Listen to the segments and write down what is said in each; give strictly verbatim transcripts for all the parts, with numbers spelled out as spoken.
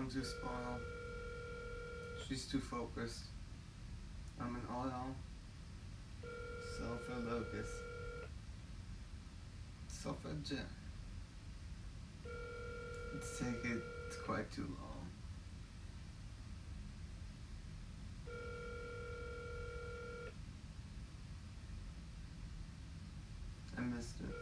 going to spoil. She's too focused. I'm an oil. Sulfur locust. Sulfur gem. Let's take it. It's quite too long. I missed it.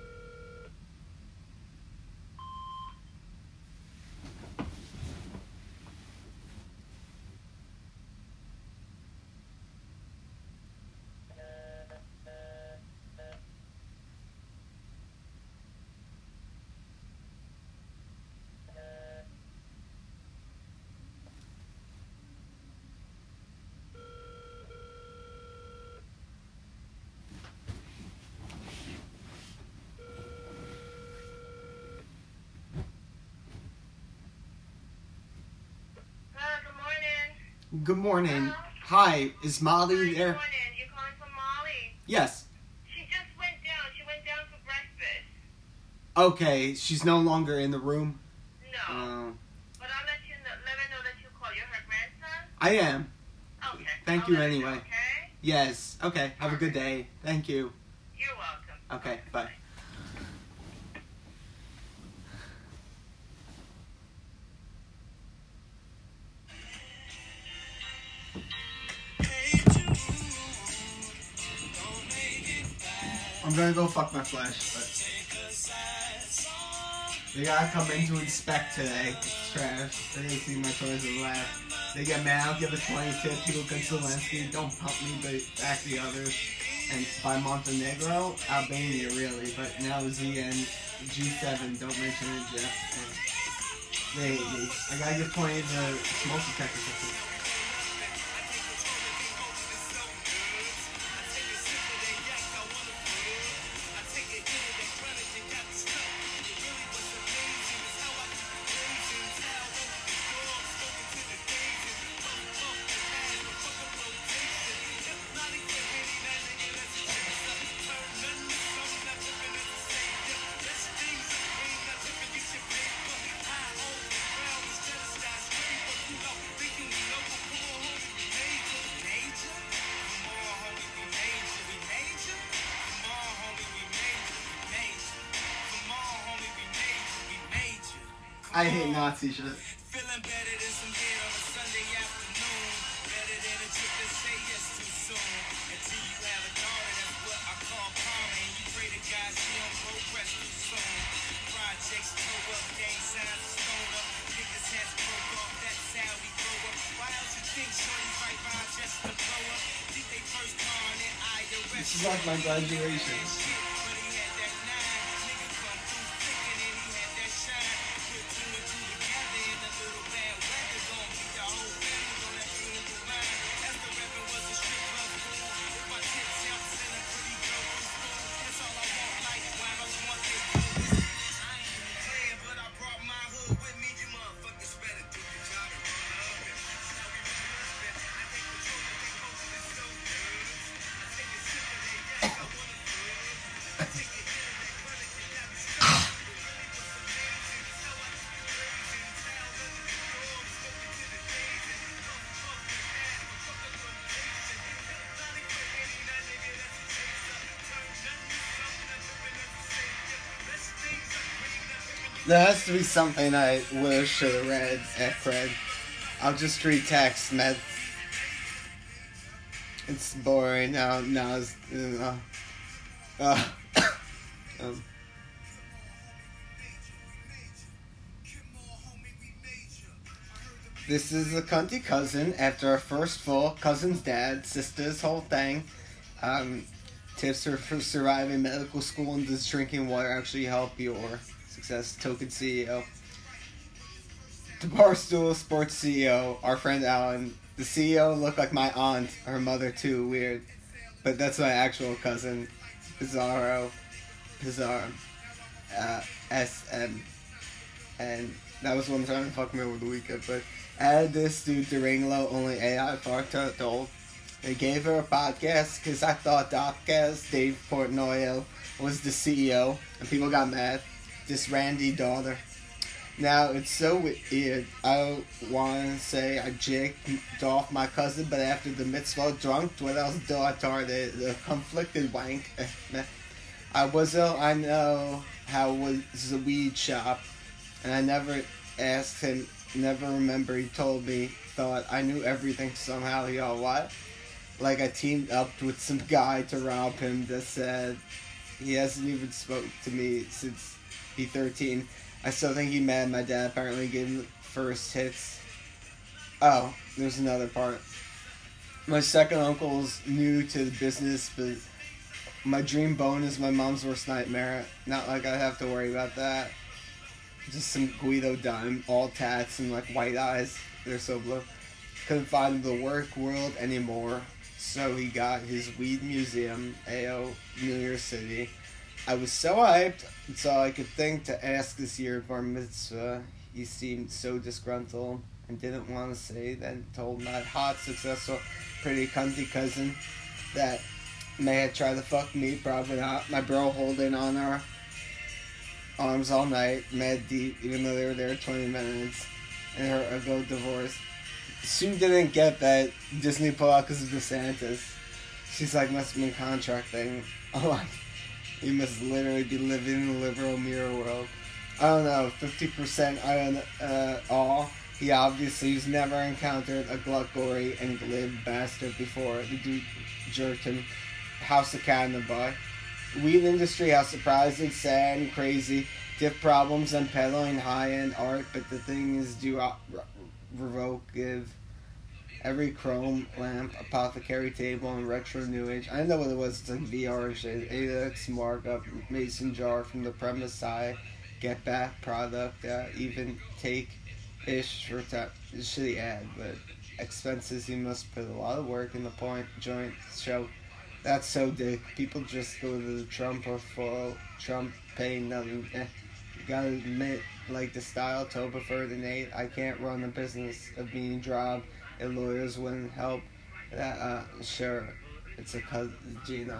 Good morning. Hello? Hi, is Molly Hi, there? good morning. You're calling from Molly. Yes. She just went down. She went down for breakfast. Okay, she's no longer in the room. No. Uh, But I'll let you know, let her know that you call. You're her grandson? I am. Okay. Thank I'll you let her anyway. know, okay? Yes. Okay. Have a good day. Thank you. You're welcome. Okay. Bye. I'm gonna go fuck my flesh, but they gotta come in to inspect today. It's trash. They didn't see my toys and laugh. They get mad, I'll give a twenty tip. People can Zelensky, don't pump me, but back the others. And by Montenegro, Albania really, but now Z and G seven, don't mention it, Jeff. They hate me. I gotta give twenty to smoke detector system. I hate Nazi shit. Feeling better than some head on a Sunday afternoon. Better than a chick that say yes too soon. Until you have a daughter, that's what I call karma. And you pray to God she don't progress too soon. Projects toe up, gang signs stone up. Niggas heads broke off, that's how we grow up. Why else you think shorties fight by just to blow up? Think they first car on their eye, the rest. This is like my graduation. But he had that nine. Nigga come through thinking and he had that shine. Put two and two together in a little bad weather. Gonna be the whole family on that beautiful line. As the rapping was a strip club fool. With my tits out, selling pretty girl from school. That's all I want, like winos want they do. I ain't even playing, but I brought my hood with me. You motherfuckers better do your job and run up. And now we run up and I take control of they hoes, it's so good. I take a sip of they yak, I wanna feel. I take a hit of they chronic, they got me stuck. It really was amazing, it's how I keep it blazing. Towel under the door, I'm smoking to the days. And puff, puff, and add, fuck up rotation. Hypnotic for eighty-nine, nigga, that's a chaser. Turn nothing to something, I'm tripping as a savior. Best things I'm bringing up everything. There has to be something I wish should have read at Craig. I'll just read text, man. It's boring now. Now it's uh, uh, um. This is a cunty cousin after our first fall. Cousin's dad, sister's whole thing. Um, tips her for surviving medical school and does drinking water actually help your success? Token C E O. The Barstool Sports C E O, our friend Alan. The C E O looked like my aunt, her mother too, weird. But that's my actual cousin, Pizarro, Pizarro, uh, S M. And that was one time to fuck me over the weekend, but added this dude Durango, only A I fucked her told. They gave her a podcast because I thought Doccast, Dave Portnoy, was the C E O, and people got mad. This Randy daughter. Now, it's so weird. I want to say I jacked off my cousin, but after the mitzvah drunk, what else do I target? The conflicted wank. I was ill, I know how was the weed shop, and I never asked him, never remember he told me, thought I knew everything somehow, you know what? Like I teamed up with some guy to rob him that said he hasn't even spoke to me since he thirteen. I still think he mad my dad apparently gave him the first hits. Oh, there's another part. My second uncle's new to the business, but my dream bone is my mom's worst nightmare. Not like I have to worry about that. Just some Guido dime, all tats and like white eyes. They're so blue. Couldn't find the work world anymore. So he got his weed museum, A O, New York City. I was so hyped, it's all I could think to ask this year bar mitzvah. He seemed so disgruntled and didn't want to say, then told my hot, successful, pretty cunty cousin that may have tried to fuck me, probably not. My bro holding on our arms all night, mad deep, even though they were there twenty minutes, and her ago divorce. She didn't get that Disney pull out because of DeSantis. She's like, must have been contracting. I'm like, you must literally be living in a liberal mirror world. I don't know, fifty percent I uh, all. He obviously has never encountered a glut, gory, and glib bastard before. The dude jerked him. House of Cat in the Butt. Weed industry, how surprising, sad, and crazy. Diff problems and peddling high-end art, but the thing is, do uh, revocative. Every chrome lamp, apothecary table, and retro new age. I know what it was. It's like V R shit. A X markup, mason jar from the premise side, get back product, uh, even take ish for time. It's a shitty ad, but expenses. You must put a lot of work in the point joint show. That's so dick. People just go to the Trump or follow Trump paying nothing. Eh. You gotta admit, like the style Toba prefer than Nate. I can't run a business of being dropped. And lawyers wouldn't help. That uh, sure, it's a cousin Gina.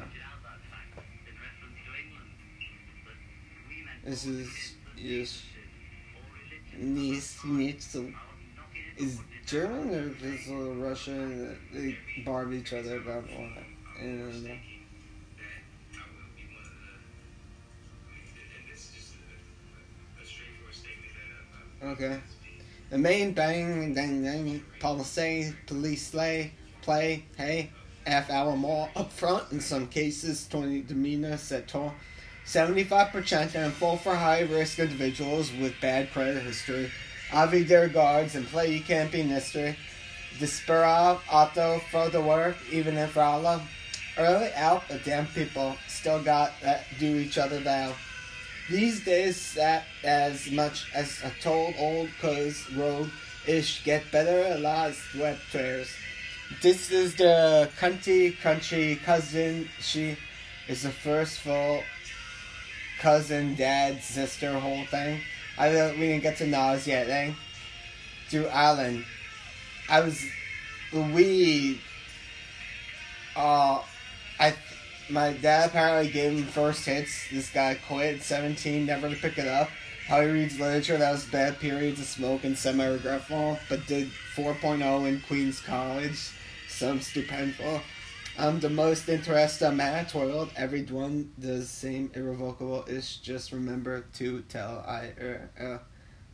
This is is niece meets the is German or is it Russian? They barb each other about what? And okay. The main bang, then then policy, police slay, play, hey, half hour more up front in some cases, twenty demeanor set tall. seventy-five percent are full for high risk individuals with bad credit history. Avi their guards and play you can't be mystery. Desperado, auto, for the work, even if Allah. Early out, but damn people still got that do each other thou. These days, that as much as a told old cuz road ish get better a lot web tears. This is the cunty country cousin. She is the first full cousin, dad, sister, whole thing. I don't, we didn't get to Nas yet, eh? To Alan. I was we uh I My dad apparently gave him first hits. This guy quit at seventeen, never to pick it up. How he reads literature, that was bad periods of smoke and semi-regretful, but did four point oh in Queens College. Some stupendful. I'm the most interested in math world. Everyone does same irrevocable ish. Just remember to tell I uh, uh.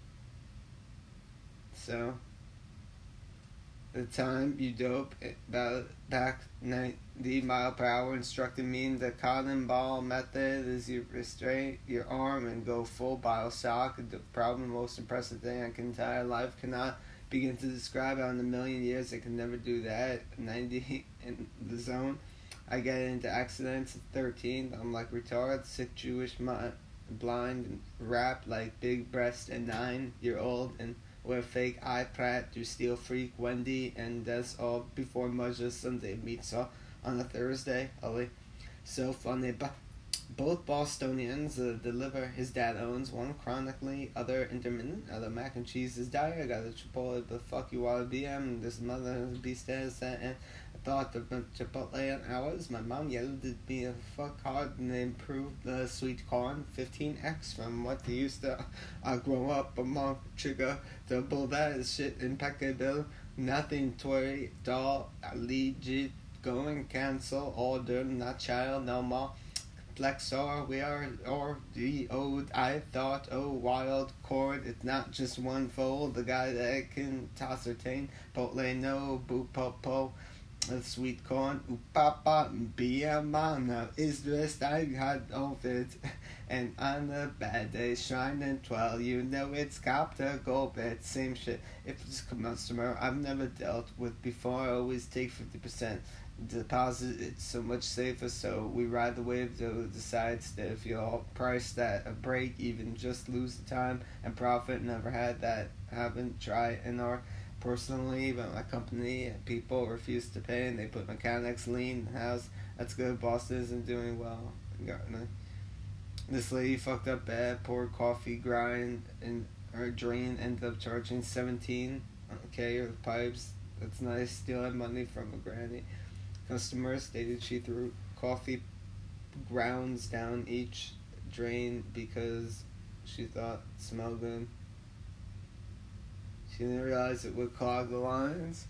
So the time you dope about back ninety mile per hour instructed me the cotton ball method is you restrain your arm and go full bioshock. The problem most impressive thing I can tell life cannot begin to describe how in a million years I can never do that. ninety in the zone. I get into accidents at thirteen. I'm like retarded, sick Jewish mind, blind and rap like big breast and nine year old and wear fake eye prat to steal freak Wendy and that's all before Moses Sunday meets up on a Thursday. Ollie. So funny, but both Bostonians uh, deliver. His dad owns one chronically, other intermittent, other mac and cheese is dire. I got a Chipotle, but fuck you all B M. This mother beast has that and thought of Chipotle in hours. My mom yelled at me a fuck hard and they improved the sweet corn fifteen x from what they used to. I grow up among trigger, double that is shit impeccable. Nothing toy doll, legit, go and cancel, order, not child no more. Flexor, we are, or the old, I thought, oh, wild chord, it's not just one fold, the guy that can toss or tain, potle no, boo po po, the sweet corn, oopapa, be a man, now is dressed, I had of it, and on the bad day, shining twelve, you know it's got to go bad, same shit, if it's a customer I've never dealt with before, I always take fifty percent, deposit, it's so much safer, so we ride the wave to decides that if you'll price that a break even, just lose the time and profit. Never had that happen, try and or personally, but my company people refuse to pay and they put mechanics lean house. That's good, boss isn't doing well. This lady fucked up bad, poured coffee grind and her drain, ended up charging seventeen okay or the pipes. That's nice, still had money from a granny. Customer stated she threw coffee grounds down each drain because she thought it smelled good. She didn't realize it would clog the lines.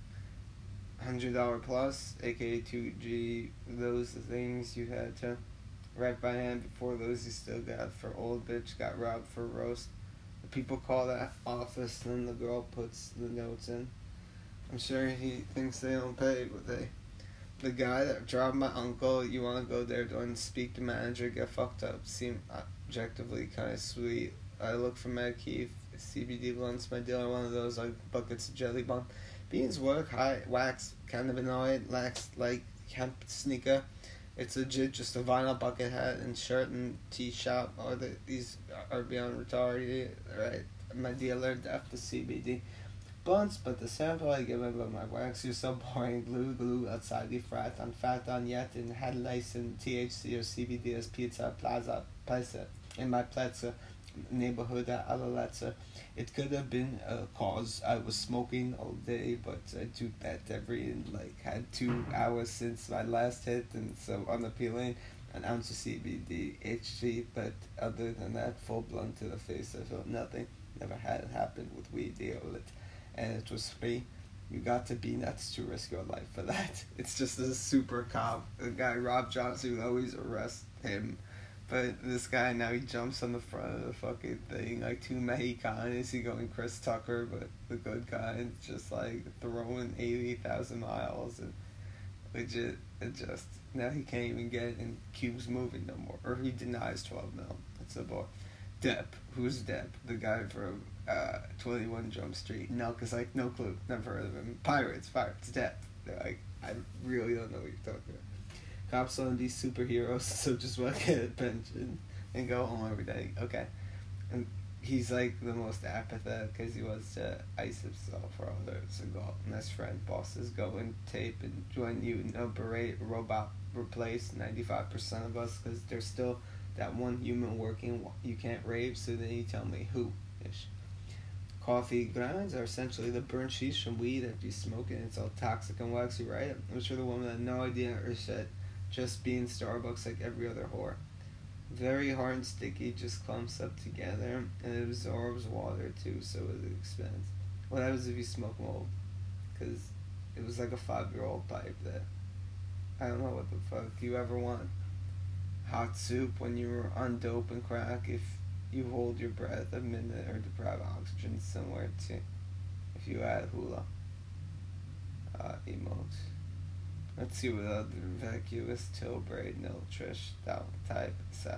one hundred dollars plus, aka two G, those are things you had to write by hand before those you still got for old bitch got robbed for roast. The people call that office, then the girl puts the notes in. I'm sure he thinks they don't pay, but they... The guy that dropped my uncle, you want to go there, don't speak to manager, get fucked up, seem objectively kind of sweet. I look for Mad Keith, C B D blunts, my dealer, one of those, like buckets of jelly bun. Beans work, high, wax, cannabinoid, lax, like hemp sneaker. It's legit, just a vinyl bucket hat and shirt and tea shop, or the, these are beyond retarded, right? My dealer, after C B D. Blunts, but the sample I give him of my wax, you're so boring. Glue, glue, outside the frat, on fat on yet, and had lice and T H C or C B D as pizza, plaza, plaza, in my plaza, neighborhood at Alaletza. It could have been a cause I was smoking all day, but I took that every, like, had two hours since my last hit, and so unappealing. An ounce of C B D, H G, but other than that, full blunt to the face, I felt nothing. Never had it happen with weed deal. And it was free. You got to be nuts to risk your life for that. It's just a super cop. The guy Rob Johnson would always arrest him. But this guy now, he jumps on the front of the fucking thing like two Mexicanos. He going Chris Tucker, but the good guy, and just like throwing eighty thousand miles and legit. It just now he can't even get it in Cube's movie no more, or he denies twelve mil. That's a boy. Depp, who's Depp? The guy from uh, twenty-one Jump Street. No, cause like no clue, never heard of him. Pirates, Pirates, Depp. They're like, I really don't know what you're talking about. Cops on these superheroes, so just want to get a pension and go home every day. Okay, and he's like the most apathetic because he wants to ice himself for others and go out. And his friend bosses go and tape and join you. No berate, robot replace ninety-five percent of us because there's still that one human working you can't rape, so then you tell me who ish. Coffee grounds are essentially the burnt sheets from weed that you smoke and it's all toxic and waxy, right? I'm sure the woman had no idea or shit, just being Starbucks like every other whore. Very hard and sticky, just clumps up together, and it absorbs water too, so it expands. What happens if you smoke mold? Because it was like a five-year-old pipe that I don't know what the fuck you ever want. Hot soup when you were on dope and crack, if you hold your breath a minute or deprive oxygen somewhere too. If you add hula. Uh, emotes. Let's see what other vacuous Tilbury, no Trish, that type, set.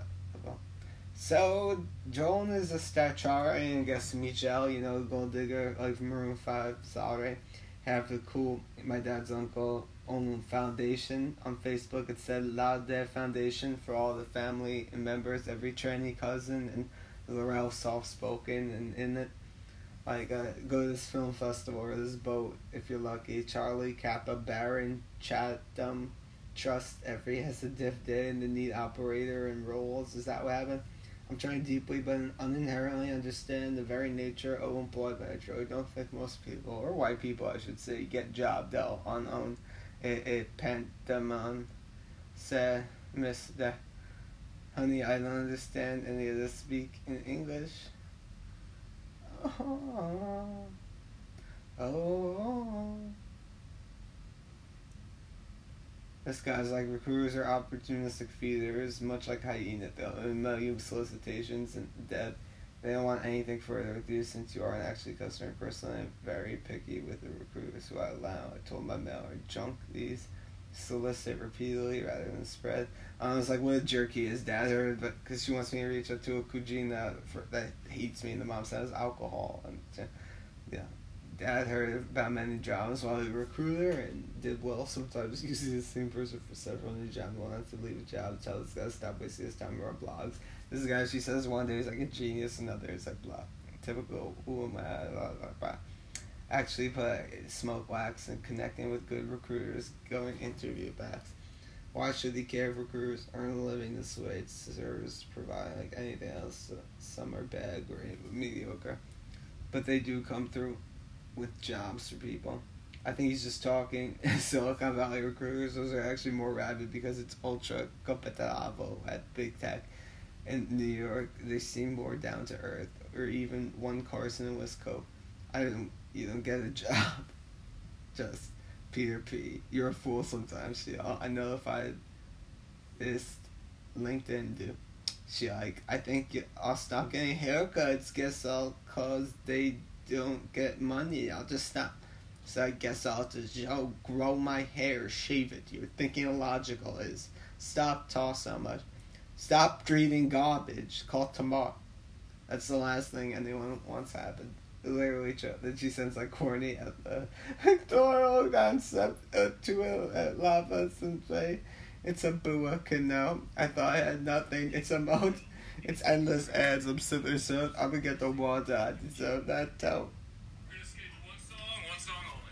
So, Joan is a statuary, and I guess Michelle, you know, gold digger, like Maroon five, sorry. Have the cool, my dad's uncle, own foundation on Facebook. It said Laude Foundation for all the family and members, every tranny cousin, and Laurel soft spoken, and in it, like, uh, go to this film festival or this boat if you're lucky. Charlie, Kappa, Baron, Chatham, Trust, every has a diff day and the need operator and roles. Is that what happened? I'm trying deeply but uninherently understand the very nature of employed by a drug. I don't think most people, or white people I should say, get job though on own a, a pantomime, said Miss Da. Honey, I don't understand any of this. Speak in English. Oh. Oh. This guy's like, recruiters are opportunistic feeders, much like hyena. They'll email you solicitations and debt. They don't want anything further with you since you aren't actually a customer. Personally, I'm very picky with the recruiters who I allow. I told my mailer, junk these, solicit repeatedly rather than spread. I was like, what a jerk he is, Dad. Heard, but because she wants me to reach out to a Kujin that for, that hates me, and the mom says alcohol. And yeah, Dad heard about many jobs while he was a recruiter and did well. Sometimes using the same person for several new jobs. Wanted to leave a job. Tell this guy to stop wasting his time on blogs. This guy, she says, one day is like a genius, another is like blah. Typical, who am I? Blah, blah, blah. Actually, put smoke wax and connecting with good recruiters, going interview backs. Why should he care if recruiters earn a living this way? It serves to provide like anything else. Some are bad or mediocre, but they do come through with jobs for people. I think he's just talking. Silicon Valley recruiters, those are actually more rabid because it's ultra competitivo at big tech. In New York, they seem more down to earth, or even one Carson and Wisco. I don't, you don't get a job. Just Peter P. You're a fool sometimes. She, I know if I this LinkedIn do. She like, I think I'll stop getting haircuts. Guess I'll cause they don't get money. I'll just stop. So I guess I'll just yo grow my hair, shave it. You're thinking illogical is stop talk so much. Stop breathing garbage. Call tomorrow. That's the last thing anyone wants happened. Literally, that she sends like corny at the doctoral concept uh, to a lava sensei. It's a bua canoe. I thought I had nothing. It's a mode. It's endless ads. I'm super so I'm gonna get the water. I deserve that too. We're gonna schedule one song, one song only.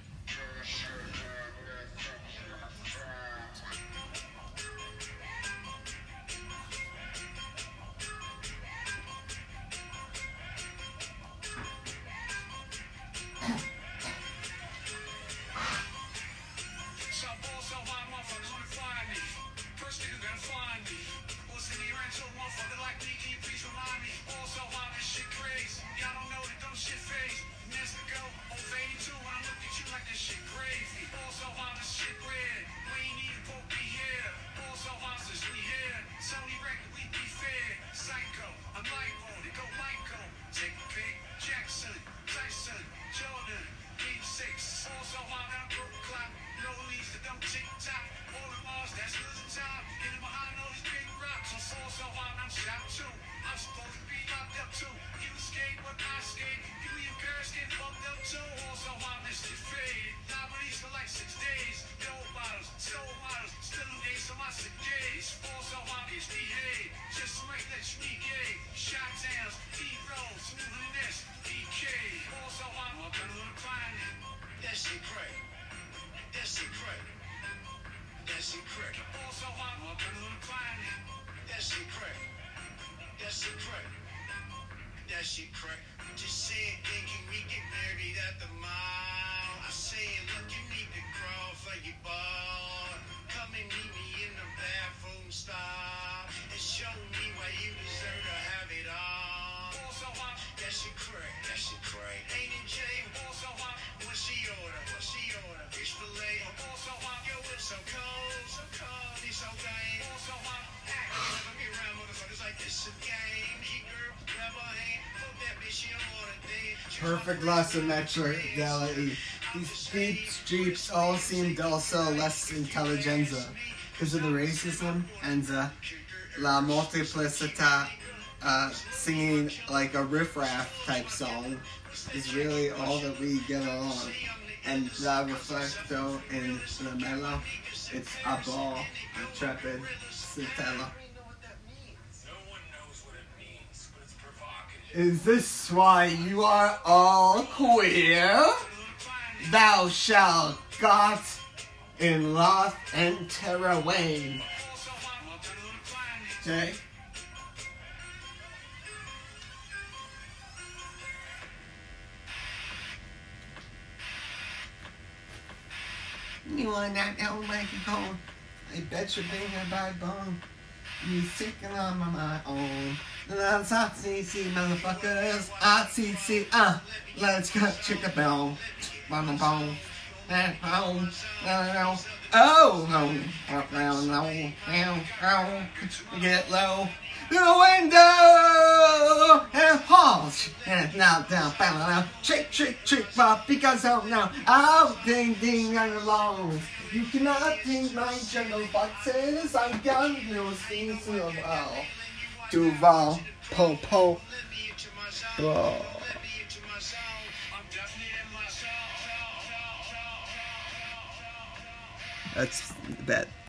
Shop ball so high, motherfuckers wanna find me. First nigga gonna find me. What's in the rancho, motherfucker like me? Can you please remind me? Ball so high, this shit crazy. Y'all don't know that dumb shit phase. Minutes ago, over eighty-two, when I looked at you like this shit crazy. Ball so high, this shit red. We ain't need to both be here. Ball so high, this we here. Sony record, we be fair. Psycho, I'm light volted, go Michael. Take a pick, Jackson, Tyson, Jordan, Game six. Ball so high, now broke clock. No leads that don't tick tock. All the Mars, that's losing time. Getting behind all these big rocks. I'm fall so hard, I'm shot too. I'm supposed to be locked up too. You escape, but I escape. You in Paris get fucked up too. All so hard, this shit faded. Nominations for like six days. Dope bottles, stole models, still in days on my sick days. Fall so hard, it's D A. Just to make that unique A. Shot downs, D rolls, smoother than this. D K. Fall so hard, I'm gonna look fine. That shit crack. That shit crack. That shit crack. Fall so hard, I'm gonna look fine. That shit crack. That shit crack. That shit crack. Just saying, thinking we get married at the mall. I say, look, you need to crawl for your ball. Come and meet me in the bathroom stall and show me why you deserve to have it all. Also hot, that shit crack. That shit crack. Ain't in jail. Also hot, what she order? What she order? Fish fillet. Also hot, yo, it's so cold, so cold, it's so game. Also hot, act. Never be around motherfuckers like this again. He girl, grab her hand, fuck that bitch, she don't want a thing. Perfect lesson metric fidelity. These jeeps, jeeps all seem also less intelligenza because of the racism and the la multiplicita. Uh, singing like a riff-raff type song is really all that we get along. And La Reflecto in the mellow, it's a ball, intrepid, Citella. No one knows what it means, but it's provocative. Is this why you are all queer? Thou shalt got in Loth and Terra Wayne. Jay? You want that old microphone? I bet you're thinking about bone. You sticking on my, my own. That's hot C C, motherfuckers. Hot C C, uh. Let's cut chicken bone. Bone, bone. And home. Oh, oh, no, no, no, no. Get low. The window and pause and now down, bam, now, trick, trick, trick, pop, because oh no, oh, ding, ding, and along. You cannot think my jungle foxes, I got no things of all. Duval, po, po, bro. That's bad.